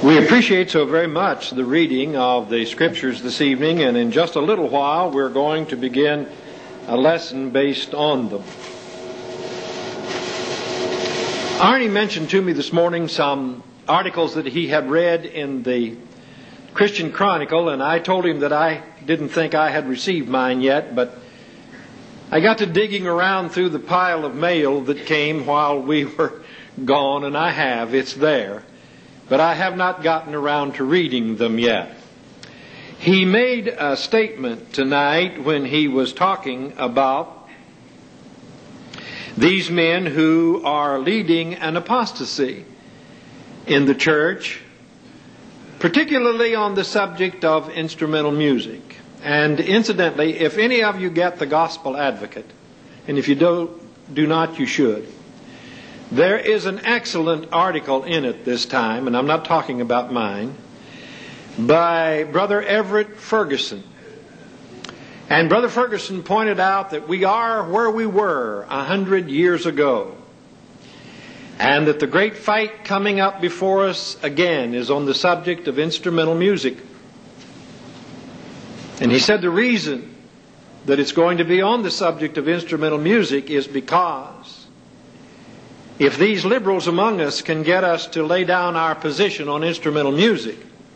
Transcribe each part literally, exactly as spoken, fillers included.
We appreciate so very much the reading of the Scriptures this evening, and in just a little while we're going to begin a lesson based on them. Arnie mentioned to me this morning some articles that he had read in the Christian Chronicle, and I told him that I didn't think I had received mine yet, but I got to digging around through the pile of mail that came while we were gone, and I have. It's there. But I have not gotten around to reading them yet. He made a statement tonight when he was talking about these men who are leading an apostasy in the church, particularly on the subject of instrumental music. And incidentally, if any of you get the Gospel Advocate, and if you do, do not, you should, there is an excellent article in it this time, and I'm not talking about mine, by Brother Everett Ferguson. And Brother Ferguson pointed out that we are where we were a hundred years ago, and that the great fight coming up before us again is on the subject of instrumental music. And he said the reason that it's going to be on the subject of instrumental music is because if these liberals among us can get us to lay down our position on instrumental music,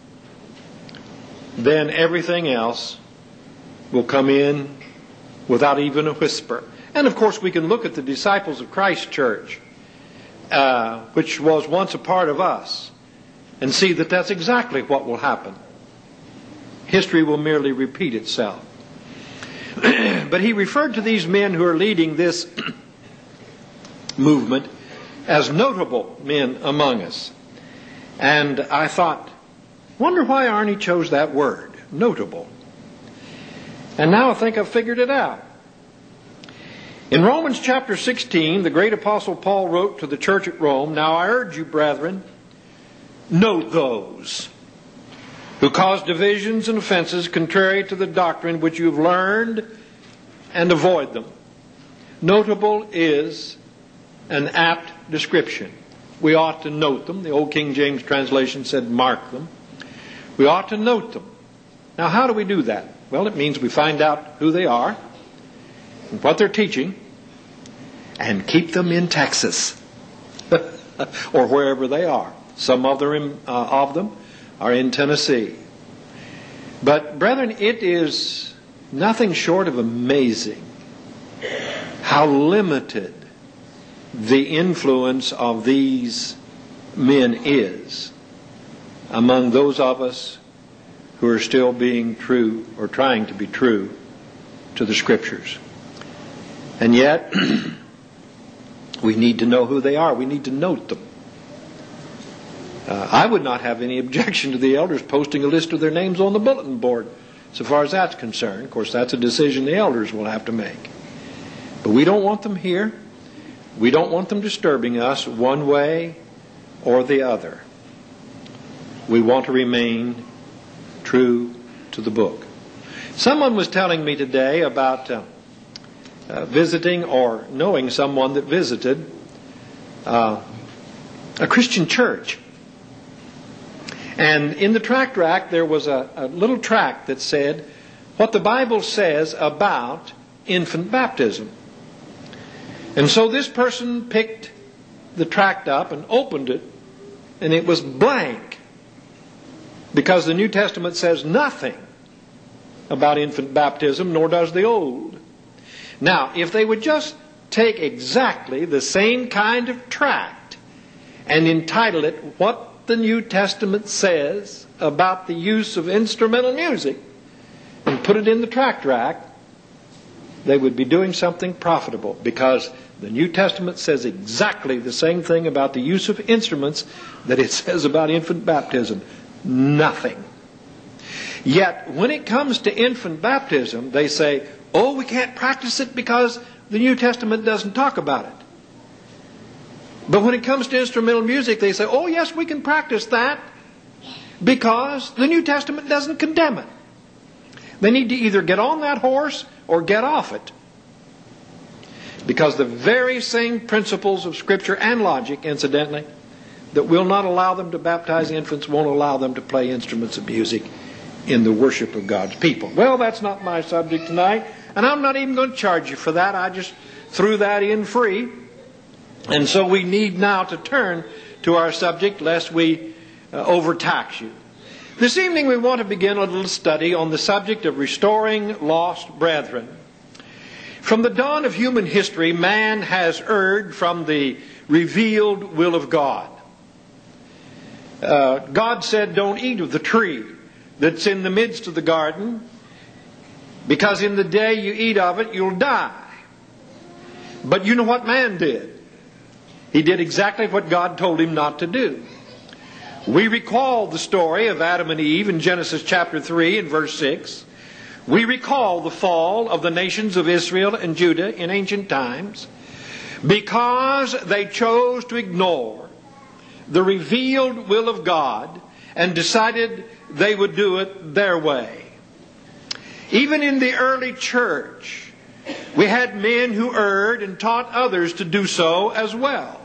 then everything else will come in without even a whisper. And of course we can look at the Disciples of Christ Church, uh, which was once a part of us, and see that that's exactly what will happen. History will merely repeat itself. But he referred to these men who are leading this movement as notable men among us. And I thought, wonder why Arnie chose that word, notable. And now I think I've figured it out. In Romans chapter sixteen, the great apostle Paul wrote to the church at Rome, "Now I urge you, brethren, note those who cause divisions and offenses contrary to the doctrine which you have learned, and avoid them." Notable is an apt description. We ought to note them. The old King James translation said mark them. We ought to note them. Now how do we do that? Well, it means we find out who they are and what they're teaching and keep them in Texas or wherever they are. Some of them, uh, of them are in Tennessee. But brethren, it is nothing short of amazing how limited the influence of these men is among those of us who are still being true or trying to be true to the Scriptures. And yet, we need to know who they are. We need to note them. Uh, I would not have any objection to the elders posting a list of their names on the bulletin board, so far as that's concerned. Of course, that's a decision the elders will have to make. But we don't want them here. We don't want them disturbing us one way or the other. We want to remain true to the book. Someone was telling me today about uh, uh, visiting or knowing someone that visited uh, a Christian church. And in the tract rack there was a, a little tract that said what the Bible says about infant baptism. And so this person picked the tract up and opened it, and it was blank, because the New Testament says nothing about infant baptism, nor does the Old. Now, if they would just take exactly the same kind of tract and entitle it "What the New Testament Says About the Use of Instrumental Music," and put it in the tract rack, they would be doing something profitable, because the New Testament says exactly the same thing about the use of instruments that it says about infant baptism. Nothing. Yet, when it comes to infant baptism, they say, oh, we can't practice it because the New Testament doesn't talk about it. But when it comes to instrumental music, they say, oh, yes, we can practice that because the New Testament doesn't condemn it. They need to either get on that horse or get off it. Because the very same principles of Scripture and logic, incidentally, that will not allow them to baptize infants, won't allow them to play instruments of music in the worship of God's people. Well, that's not my subject tonight, and I'm not even going to charge you for that. I just threw that in free. And so we need now to turn to our subject, lest we uh, overtax you. This evening we want to begin a little study on the subject of restoring lost brethren. From the dawn of human history, man has erred from the revealed will of God. Uh, God said, don't eat of the tree that's in the midst of the garden, because in the day you eat of it, you'll die. But you know what man did? He did exactly what God told him not to do. We recall the story of Adam and Eve in Genesis chapter three and verse six. We recall the fall of the nations of Israel and Judah in ancient times because they chose to ignore the revealed will of God and decided they would do it their way. Even in the early church, we had men who erred and taught others to do so as well.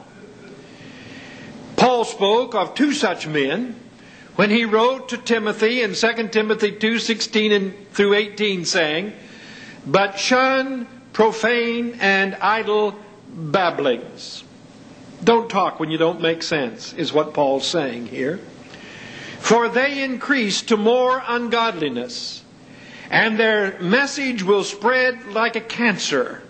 Paul spoke of two such men when he wrote to Timothy in Second Timothy two sixteen and through eighteen, saying, "But shun profane and idle babblings." Don't talk when you don't make sense, is what Paul's saying here. "For they increase to more ungodliness, and their message will spread like a cancer.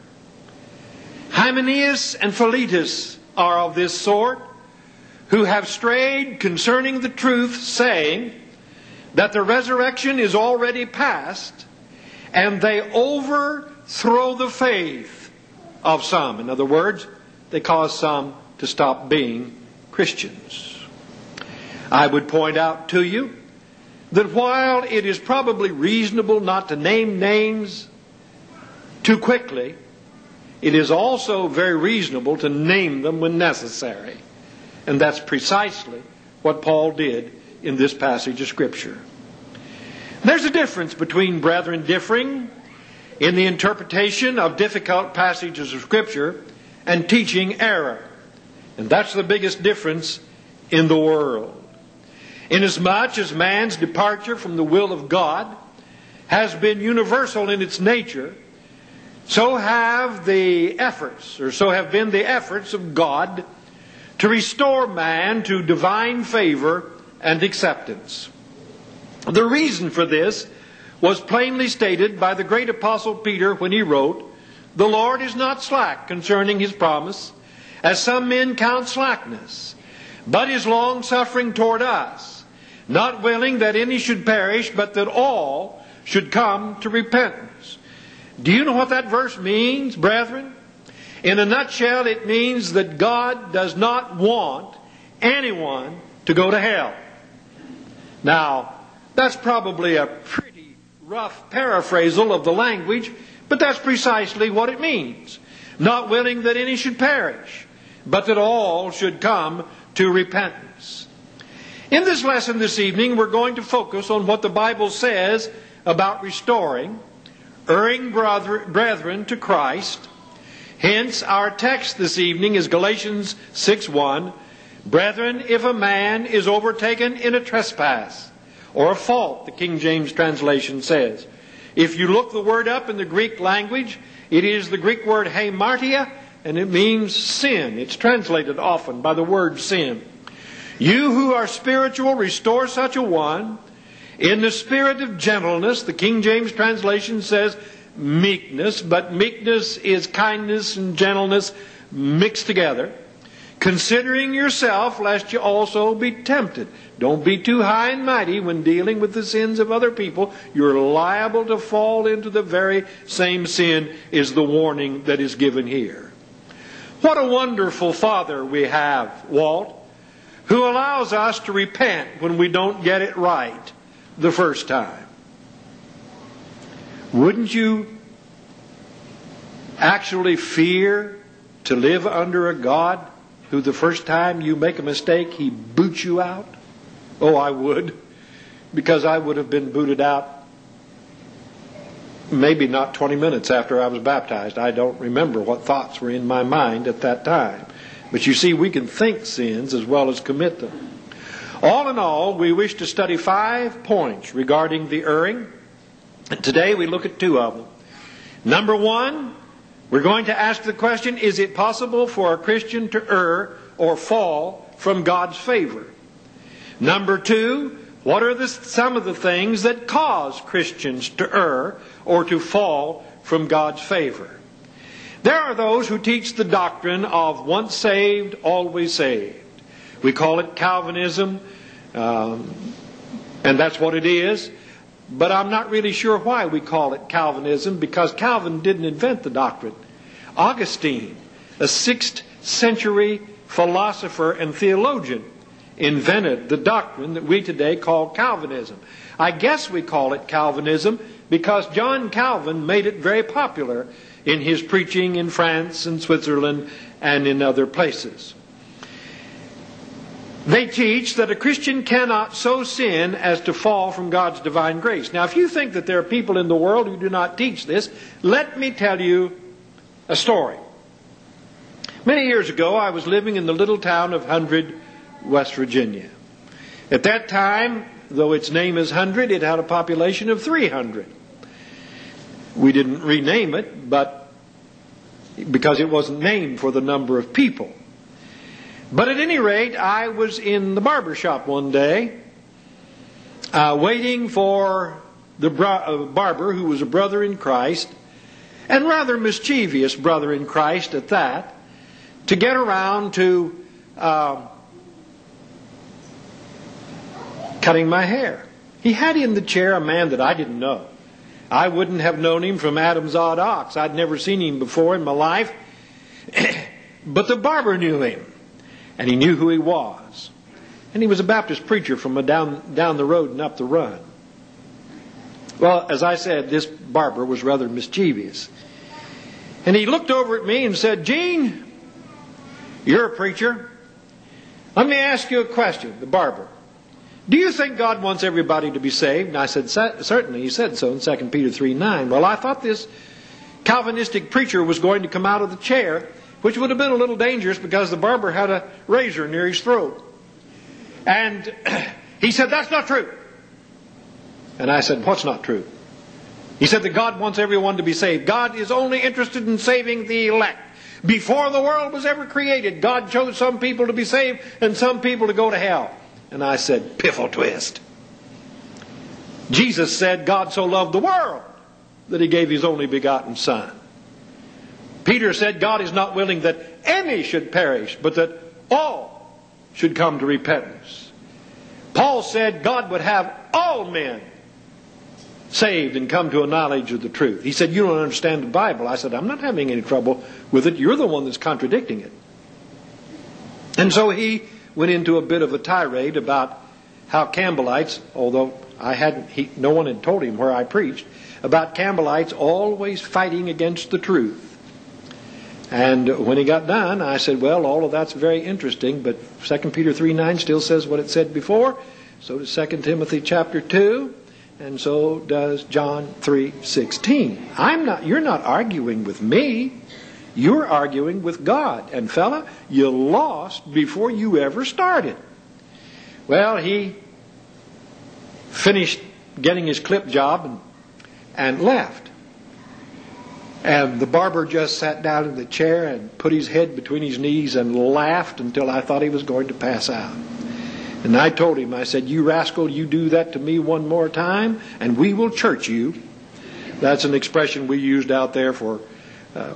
Hymenaeus and Philetus are of this sort, who have strayed concerning the truth, saying that the resurrection is already past, and they overthrow the faith of some." In other words, they cause some to stop being Christians. I would point out to you that while it is probably reasonable not to name names too quickly, it is also very reasonable to name them when necessary. And that's precisely what Paul did in this passage of Scripture. There's a difference between brethren differing in the interpretation of difficult passages of Scripture and teaching error. And that's the biggest difference in the world. Inasmuch as man's departure from the will of God has been universal in its nature, so have the efforts, or so have been the efforts of God to restore man to divine favor and acceptance. The reason for this was plainly stated by the great apostle Peter when he wrote, "The Lord is not slack concerning his promise, as some men count slackness, but is long-suffering toward us, not willing that any should perish, but that all should come to repentance." Do you know what that verse means, brethren? In a nutshell, it means that God does not want anyone to go to hell. Now, that's probably a pretty rough paraphrasal of the language, but that's precisely what it means. Not willing that any should perish, but that all should come to repentance. In this lesson this evening, we're going to focus on what the Bible says about restoring erring brethren to Christ. Hence, our text this evening is Galatians six one. "Brethren, if a man is overtaken in a trespass, or a fault," the King James translation says. If you look the word up in the Greek language, it is the Greek word hamartia, and it means sin. It's translated often by the word sin. "You who are spiritual, restore such a one in the spirit of gentleness." The King James translation says meekness, but meekness is kindness and gentleness mixed together. "Considering yourself, lest you also be tempted." Don't be too high and mighty when dealing with the sins of other people. You're liable to fall into the very same sin, is the warning that is given here. What a wonderful Father we have, Walt, who allows us to repent when we don't get it right the first time. Wouldn't you actually fear to live under a God who the first time you make a mistake, He boots you out? Oh, I would, because I would have been booted out maybe not twenty minutes after I was baptized. I don't remember what thoughts were in my mind at that time. But you see, we can think sins as well as commit them. All in all, we wish to study five points regarding the erring. And today we look at two of them. Number one, we're going to ask the question, is it possible for a Christian to err or fall from God's favor? Number two, what are the, some of the things that cause Christians to err or to fall from God's favor? There are those who teach the doctrine of once saved, always saved. We call it Calvinism, um, and that's what it is. But I'm not really sure why we call it Calvinism, because Calvin didn't invent the doctrine. Augustine, a sixth century philosopher and theologian, invented the doctrine that we today call Calvinism. I guess we call it Calvinism because John Calvin made it very popular in his preaching in France and Switzerland and in other places. They teach that a Christian cannot so sin as to fall from God's divine grace. Now, if you think that there are people in the world who do not teach this, let me tell you a story. Many years ago, I was living in the little town of Hundred, West Virginia. At that time, though its name is Hundred, it had a population of three hundred. We didn't rename it, but because it wasn't named for the number of people. But at any rate, I was in the barber shop one day, uh, waiting for the bro- uh, barber who was a brother in Christ, and rather mischievous brother in Christ at that, to get around to uh, cutting my hair. He had in the chair a man that I didn't know. I wouldn't have known him from Adam's odd ox. I'd never seen him before in my life. But the barber knew him. And he knew who he was. And he was a Baptist preacher from a down, down the road and up the run. Well, as I said, this barber was rather mischievous. And he looked over at me and said, "Gene, you're a preacher. Let me ask you a question," the barber. "Do you think God wants everybody to be saved?" And I said, "Certainly." He said so in Second Peter three nine. Well, I thought this Calvinistic preacher was going to come out of the chair, which would have been a little dangerous because the barber had a razor near his throat. And he said, "That's not true." And I said, "What's not true?" He said that God wants everyone to be saved. God is only interested in saving the elect. Before the world was ever created, God chose some people to be saved and some people to go to hell. And I said, "Piffle twist." Jesus said God so loved the world that he gave his only begotten Son. Peter said God is not willing that any should perish, but that all should come to repentance. Paul said God would have all men saved and come to a knowledge of the truth. He said, "You don't understand the Bible." I said, "I'm not having any trouble with it. You're the one that's contradicting it." And so he went into a bit of a tirade about how Campbellites, although I hadn't, he, no one had told him where I preached, about Campbellites always fighting against the truth. And when he got done, I said, "Well, all of that's very interesting, but Second Peter three nine still says what it said before. So does Second Timothy chapter two, and so does John three sixteen. I'm not, you're not arguing with me. You're arguing with God. And fella, you lost before you ever started." Well, he finished getting his clip job and, and left. And the barber just sat down in the chair and put his head between his knees and laughed until I thought he was going to pass out. And I told him, I said, "You rascal, you do that to me one more time and we will church you." That's an expression we used out there for uh,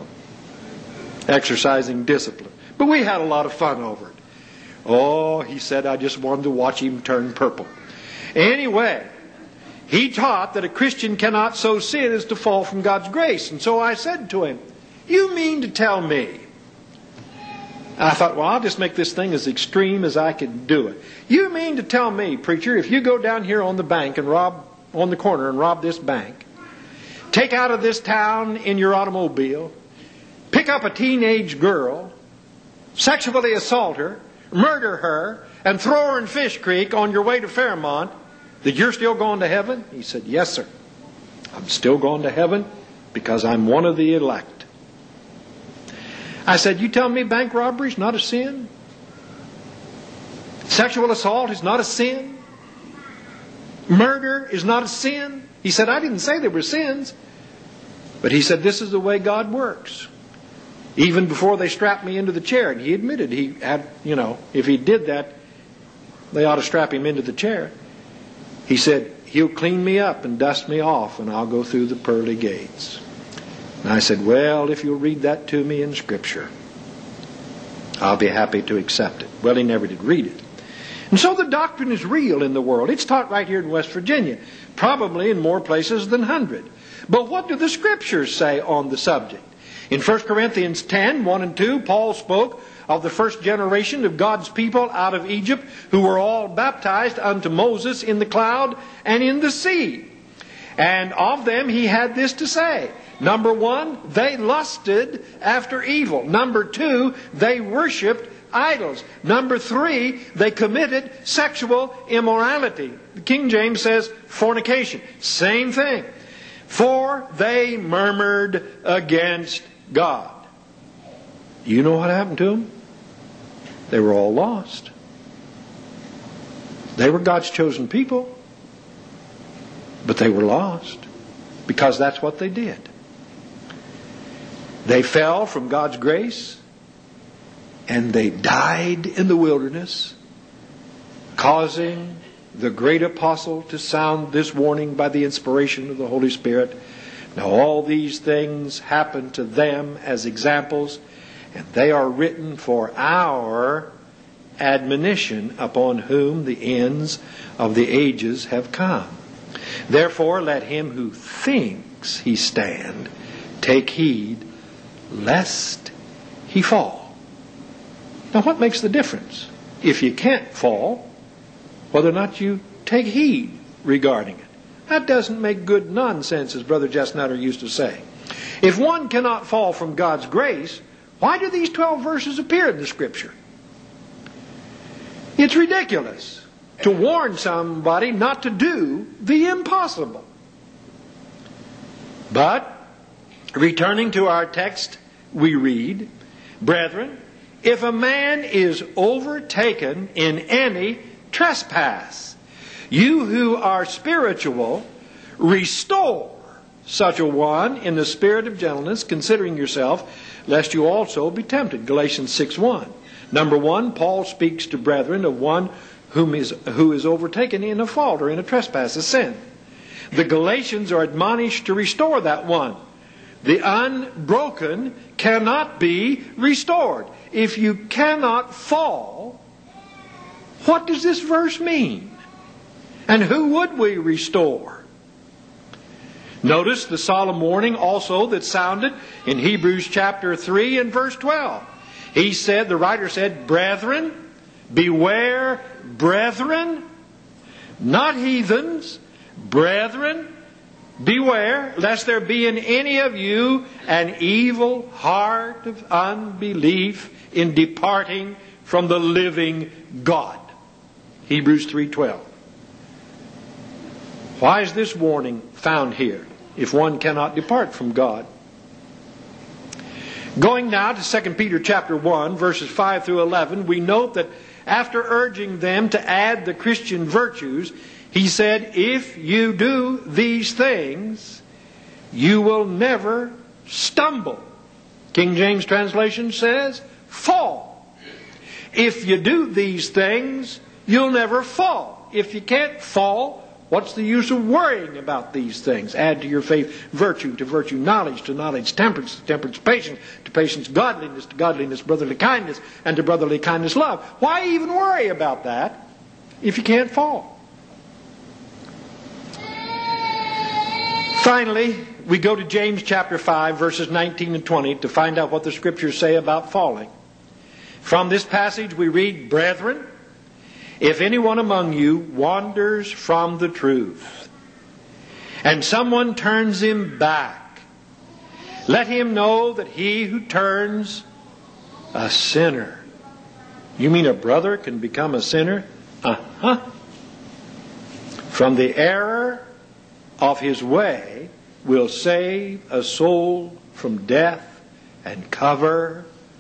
exercising discipline. But we had a lot of fun over it. Oh, he said, I just wanted to watch him turn purple. Anyway, he taught that a Christian cannot so sin as to fall from God's grace. And so I said to him, "You mean to tell me?" I thought, well, I'll just make this thing as extreme as I can do it. "You mean to tell me, preacher, if you go down here on the bank and rob, on the corner and rob this bank, take out of this town in your automobile, pick up a teenage girl, sexually assault her, murder her, and throw her in Fish Creek on your way to Fairmont, that you're still going to heaven?" He said, "Yes, sir. I'm still going to heaven because I'm one of the elect." I said, you tell me bank robbery is not a sin? Sexual assault is not a sin? Murder is not a sin? He said, I didn't say they were sins. But he said, this is the way God works. Even before they strapped me into the chair, and he admitted he had, you know, if he did that, they ought to strap him into the chair. He said, he'll clean me up and dust me off, and I'll go through the pearly gates. And I said, well, if you'll read that to me in Scripture, I'll be happy to accept it. Well, he never did read it. And so the doctrine is real in the world. It's taught right here in West Virginia, probably in more places than one hundred. But what do the Scriptures say on the subject? In First Corinthians ten, one and two, Paul spoke of the first generation of God's people out of Egypt, who were all baptized unto Moses in the cloud and in the sea. And of them he had this to say. Number one, they lusted after evil. Number two, they worshipped idols. Number three, they committed sexual immorality. The King James says fornication. Same thing. For they murmured against God. You know what happened to them? They were all lost. They were God's chosen people, but they were lost because that's what they did. They fell from God's grace and they died in the wilderness, causing the great apostle to sound this warning by the inspiration of the Holy Spirit. Now all these things happened to them as examples, and they are written for our admonition, upon whom the ends of the ages have come. Therefore let him who thinks he stand take heed lest he fall. Now what makes the difference? If you can't fall, whether or not you take heed regarding it. That doesn't make good nonsense, as Brother Jess Nutter used to say. If one cannot fall from God's grace, why do these twelve verses appear in the Scripture? It's ridiculous to warn somebody not to do the impossible. But, returning to our text, we read, Brethren, if a man is overtaken in any trespass, you who are spiritual, restore such a one in the spirit of gentleness, considering yourself, lest you also be tempted. Galatians six one. Number one, Paul speaks to brethren of one whom is, who is overtaken in a fault or in a trespass, a sin. The Galatians are admonished to restore that one. The unbroken cannot be restored. If you cannot fall, what does this verse mean? And who would we restore? Notice the solemn warning also that sounded in Hebrews chapter three and verse twelve. He said, the writer said, Brethren, beware, brethren, not heathens, brethren, beware, lest there be in any of you an evil heart of unbelief in departing from the living God. Hebrews three twelve. Why is this warning found here if one cannot depart from God? Going now to Second Peter chapter one, verses five through eleven, we note that after urging them to add the Christian virtues, he said, if you do these things, you will never stumble. King James translation says, fall. If you do these things, you'll never fall. If you can't fall, what's the use of worrying about these things? Add to your faith virtue, to virtue knowledge, to knowledge temperance, to temperance patience, to patience godliness, to godliness brotherly kindness, and to brotherly kindness love. Why even worry about that if you can't fall? Finally, we go to James chapter five, verses nineteen and twenty to find out what the Scriptures say about falling. From this passage we read, Brethren, if anyone among you wanders from the truth, and someone turns him back, let him know that he who turns a sinner. You mean a brother can become a sinner? Uh-huh. From the error of his way will save a soul from death and cover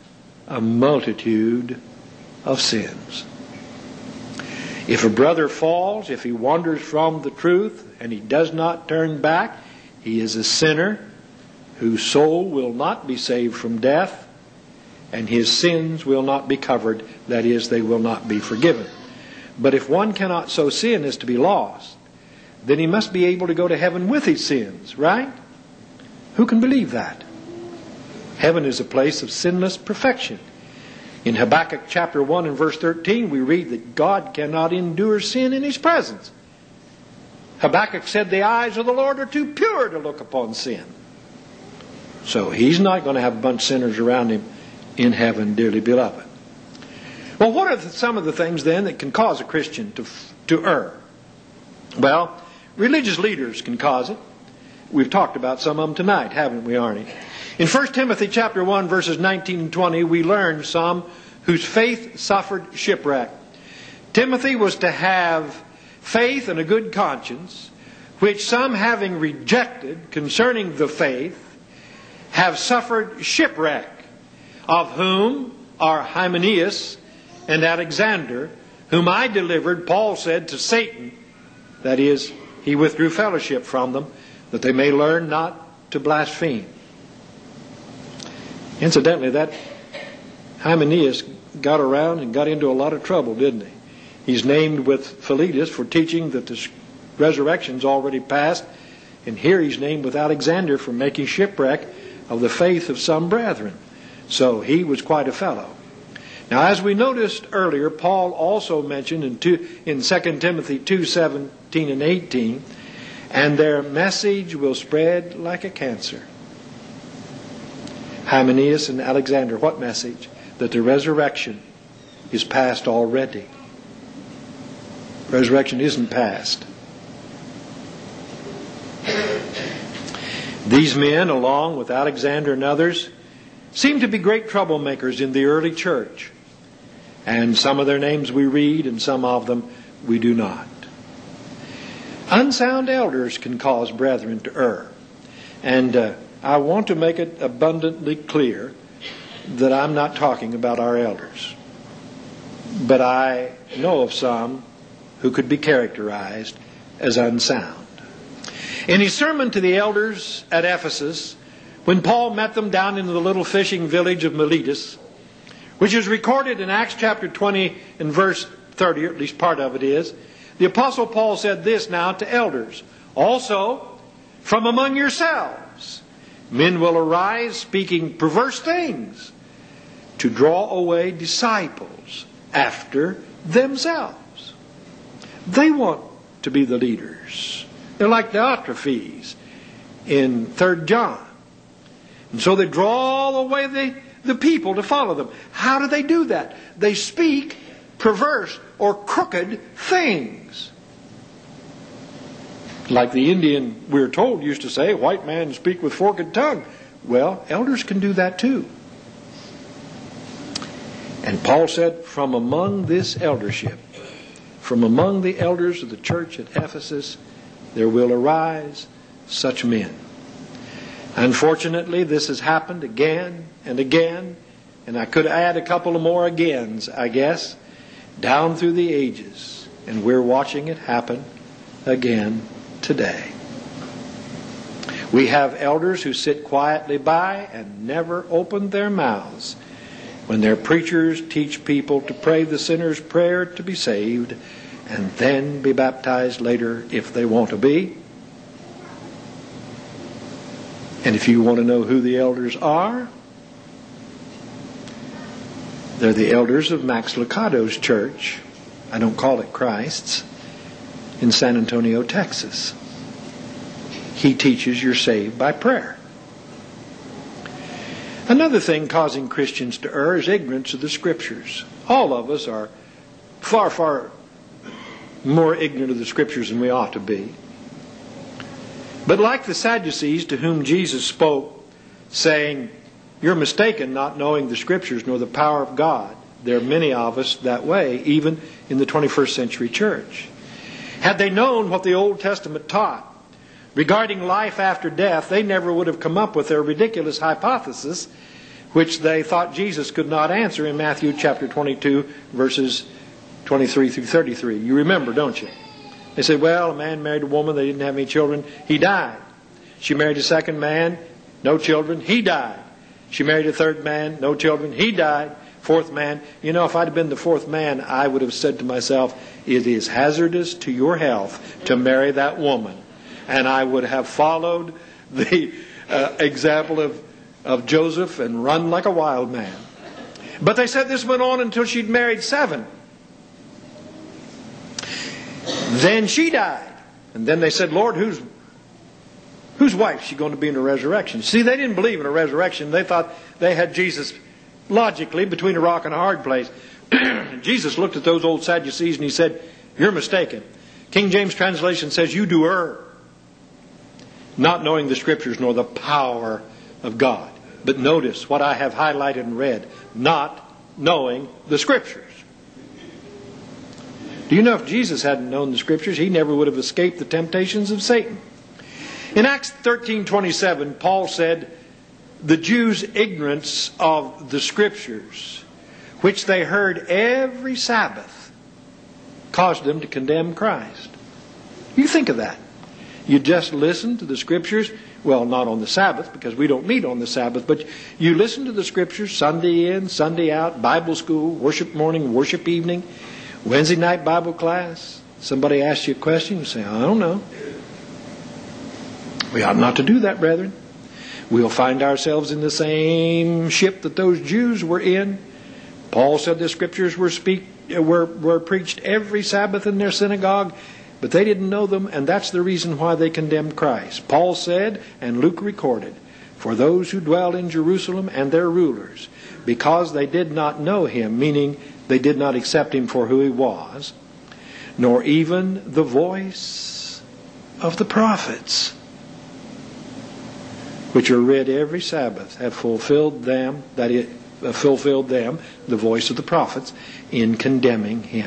a multitude of sins. If a brother falls, if he wanders from the truth, and he does not turn back, he is a sinner whose soul will not be saved from death, and his sins will not be covered. That is, they will not be forgiven. But if one cannot so sin as to be lost, then he must be able to go to heaven with his sins, right? Who can believe that? Heaven is a place of sinless perfection. In Habakkuk chapter one and verse thirteen, we read that God cannot endure sin in His presence. Habakkuk said, the eyes of the Lord are too pure to look upon sin. So He's not going to have a bunch of sinners around Him in heaven, dearly beloved. Well, what are the, some of the things then that can cause a Christian to, to err? Well, religious leaders can cause it. We've talked about some of them tonight, haven't we, Arnie? In First Timothy chapter one, verses nineteen and twenty, we learn some whose faith suffered shipwreck. Timothy was to have faith and a good conscience, which some, having rejected concerning the faith, have suffered shipwreck, of whom are Hymenaeus and Alexander, whom I delivered, Paul said, to Satan. That is, he withdrew fellowship from them, that they may learn not to blaspheme. Incidentally, that Hymenaeus got around and got into a lot of trouble, didn't he? He's named with Philetus for teaching that the resurrection's already passed, and here he's named with Alexander for making shipwreck of the faith of some brethren. So he was quite a fellow. Now, as we noticed earlier, Paul also mentioned in, two, in Second Timothy two, seventeen and eighteen, and their message will spread like a cancer. Hymenaeus and Alexander, what message? That the resurrection is past already. Resurrection isn't past. These men, along with Alexander and others, seem to be great troublemakers in the early church. And some of their names we read, and some of them we do not. Unsound elders can cause brethren to err. And uh, I want to make it abundantly clear that I'm not talking about our elders. But I know of some who could be characterized as unsound. In his sermon to the elders at Ephesus, when Paul met them down in the little fishing village of Miletus, which is recorded in Acts chapter twenty and verse thirty, or at least part of it is, the Apostle Paul said this now to elders, also from among yourselves men will arise speaking perverse things to draw away disciples after themselves. They want to be the leaders. They're like the Diotrephes in Third John. And so they draw away the, the people to follow them. How do they do that? They speak perverse or crooked things. Like the Indian, we're told, used to say, white man speak with forked tongue. Well, elders can do that too. And Paul said, from among this eldership, from among the elders of the church at Ephesus, there will arise such men. Unfortunately, this has happened again and again, and I could add a couple of more agains, I guess, down through the ages. And we're watching it happen again today. We have elders who sit quietly by and never open their mouths when their preachers teach people to pray the sinner's prayer to be saved and then be baptized later if they want to be. And if you want to know who the elders are, they're the elders of Max Lucado's church. I don't call it Christ's. In San Antonio, Texas. He teaches you're saved by prayer. Another thing causing Christians to err is ignorance of the Scriptures. All of us are far, far more ignorant of the Scriptures than we ought to be. But like the Sadducees to whom Jesus spoke, saying, you're mistaken not knowing the Scriptures nor the power of God. There are many of us that way, even in the twenty-first century church. Had they known what the Old Testament taught regarding life after death, they never would have come up with their ridiculous hypothesis which they thought Jesus could not answer in Matthew chapter twenty-two, verses twenty-three through thirty-three. You remember, don't you? They said, well, a man married a woman, they didn't have any children, he died. She married a second man, no children, he died. She married a third man, no children, he died. Fourth man, you know, if I'd have been the fourth man, I would have said to myself, it is hazardous to your health to marry that woman. And I would have followed the uh, example of, of Joseph and run like a wild man. But they said this went on until she'd married seven. Then she died. And then they said, Lord, whose whose wife is she going to be in the resurrection? See, they didn't believe in a resurrection. They thought they had Jesus logically between a rock and a hard place. Jesus looked at those old Sadducees and he said, you're mistaken. King James translation says, you do err, not knowing the Scriptures nor the power of God. But notice what I have highlighted and read, not knowing the Scriptures. Do you know if Jesus hadn't known the Scriptures, he never would have escaped the temptations of Satan. In Acts thirteen twenty-seven, Paul said, the Jews' ignorance of the Scriptures, which they heard every Sabbath, caused them to condemn Christ. You think of that. You just listen to the Scriptures, well, not on the Sabbath, because we don't meet on the Sabbath, but you listen to the Scriptures Sunday in, Sunday out, Bible school, worship morning, worship evening, Wednesday night Bible class. Somebody asks you a question, you say, I don't know. We ought not to do that, brethren. We'll find ourselves in the same ship that those Jews were in. Paul said the Scriptures were, speak, were, were preached every Sabbath in their synagogue, but they didn't know them, and that's the reason why they condemned Christ. Paul said, and Luke recorded, for those who dwell in Jerusalem and their rulers, because they did not know him, meaning they did not accept him for who he was, nor even the voice of the prophets, which are read every Sabbath, have fulfilled them, that it uh, fulfilled them, the voice of the prophets, in condemning him.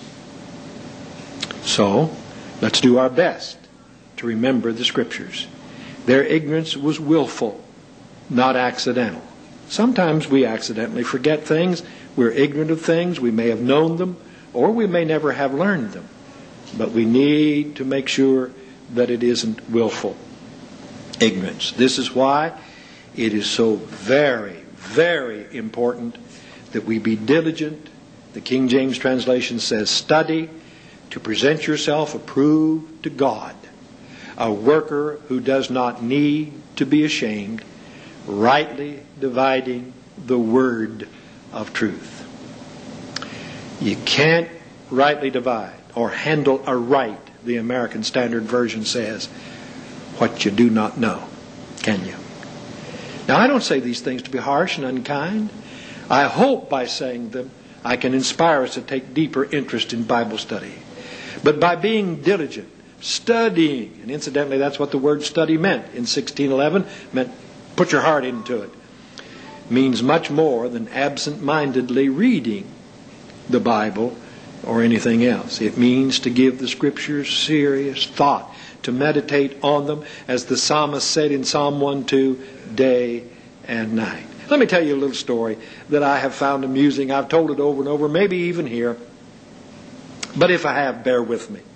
So, let's do our best to remember the Scriptures. Their ignorance was willful, not accidental. Sometimes we accidentally forget things. We're ignorant of things. We may have known them, or we may never have learned them. But we need to make sure that it isn't willful ignorance. This is why it is so very, very important that we be diligent. The King James translation says, study to present yourself approved to God, a worker who does not need to be ashamed, rightly dividing the word of truth. You can't rightly divide or handle aright, the American Standard Version says, what you do not know, can you? Now, I don't say these things to be harsh and unkind. I hope by saying them, I can inspire us to take deeper interest in Bible study. But by being diligent, studying, and incidentally, that's what the word study meant in sixteen eleven, meant put your heart into it, means much more than absent-mindedly reading the Bible or anything else. It means to give the Scriptures serious thought, to meditate on them, as the psalmist said in Psalm one two, day and night. Let me tell you a little story that I have found amusing. I've told it over and over, maybe even here. But if I have, bear with me.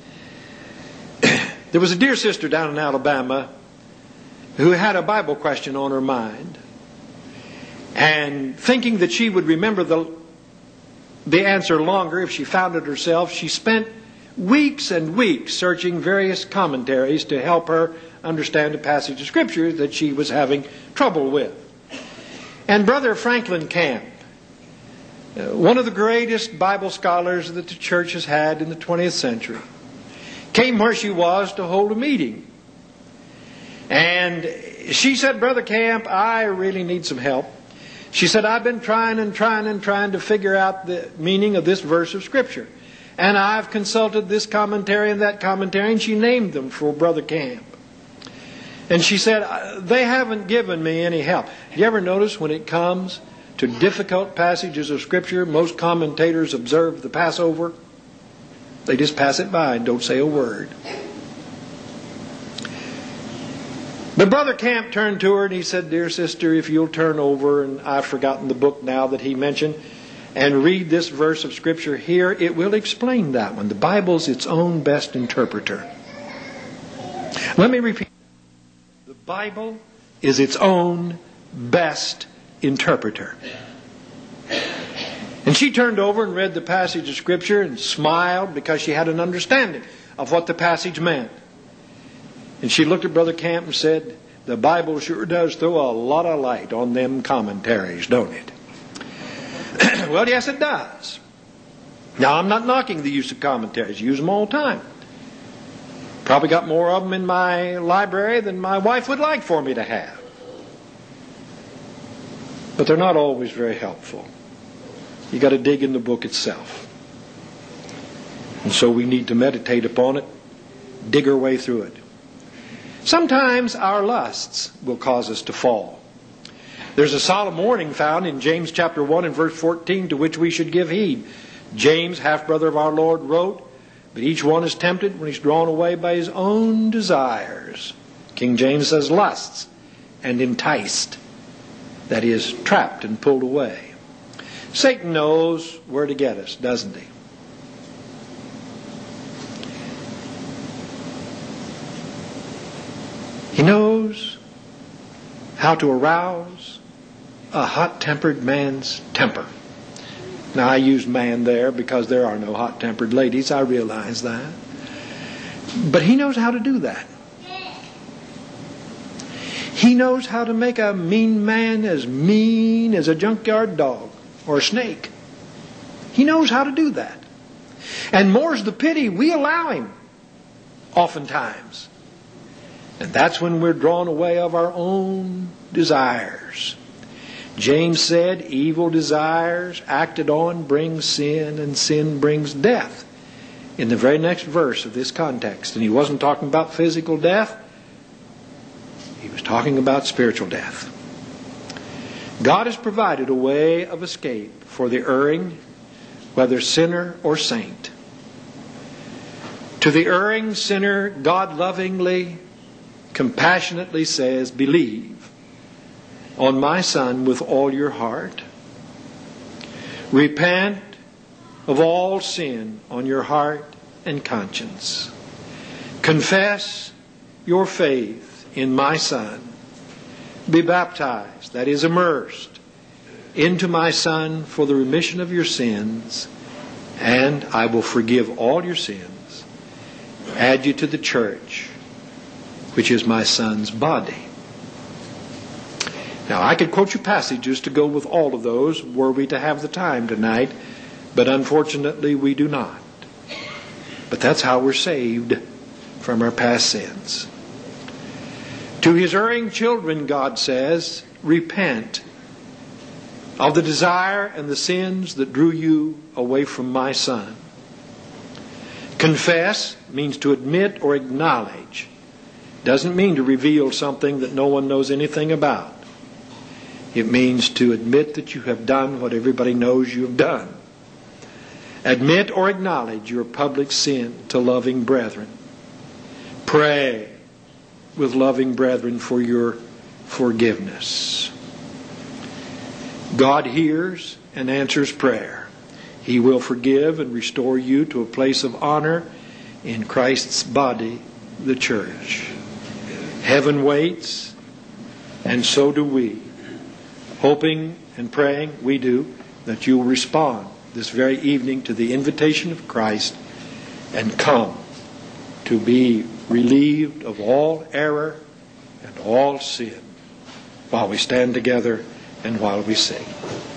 There was a dear sister down in Alabama who had a Bible question on her mind. And thinking that she would remember the, the answer longer if she found it herself, she spent weeks and weeks searching various commentaries to help her understand a passage of Scripture that she was having trouble with. And Brother Franklin Camp, one of the greatest Bible scholars that the church has had in the twentieth century, came where she was to hold a meeting. And she said, Brother Camp, I really need some help. She said, I've been trying and trying and trying to figure out the meaning of this verse of Scripture. And I've consulted this commentary and that commentary, and she named them for Brother Camp. And she said, they haven't given me any help. Do you ever notice when it comes to difficult passages of Scripture, most commentators observe the Passover? They just pass it by and don't say a word. But Brother Camp turned to her and he said, "Dear sister, if you'll turn over," and I've forgotten the book now that he mentioned, "and read this verse of Scripture here, it will explain that one. The Bible's its own best interpreter." Let me repeat. The Bible is its own best interpreter. And she turned over and read the passage of Scripture and smiled because she had an understanding of what the passage meant. And she looked at Brother Camp and said, "The Bible sure does throw a lot of light on them commentaries, don't it?" Well, yes, it does. Now, I'm not knocking the use of commentaries. I use them all the time. Probably got more of them in my library than my wife would like for me to have. But they're not always very helpful. You got to dig in the book itself. And so we need to meditate upon it, dig our way through it. Sometimes our lusts will cause us to fall. There's a solemn warning found in James chapter one and verse fourteen to which we should give heed. James, half-brother of our Lord, wrote, "But each one is tempted when he's drawn away by his own desires." King James says lusts, and enticed. That is, trapped and pulled away. Satan knows where to get us, doesn't he? He knows how to arouse a hot-tempered man's temper. Now, I use man there because there are no hot-tempered ladies. I realize that. But he knows how to do that. He knows how to make a mean man as mean as a junkyard dog or a snake. He knows how to do that. And more's the pity, we allow him oftentimes. And that's when we're drawn away of our own desires. James said, evil desires acted on bring sin, and sin brings death. In the very next verse of this context. And he wasn't talking about physical death. He was talking about spiritual death. God has provided a way of escape for the erring, whether sinner or saint. To the erring sinner, God lovingly, compassionately says, "Believe on my Son with all your heart. Repent of all sin on your heart and conscience. Confess your faith in my Son. Be baptized," that is, immersed, "into my Son for the remission of your sins, and I will forgive all your sins, add you to the church, which is my Son's body." Now, I could quote you passages to go with all of those were we to have the time tonight, but unfortunately we do not. But that's how we're saved from our past sins. To his erring children, God says, repent of the desire and the sins that drew you away from my Son. Confess means to admit or acknowledge. Doesn't mean to reveal something that no one knows anything about. It means to admit that you have done what everybody knows you have done. Admit or acknowledge your public sin to loving brethren. Pray with loving brethren for your forgiveness. God hears and answers prayer. He will forgive and restore you to a place of honor in Christ's body, the church. Heaven waits, and so do we. Hoping and praying, we do, that you will respond this very evening to the invitation of Christ and come to be relieved of all error and all sin while we stand together and while we sing.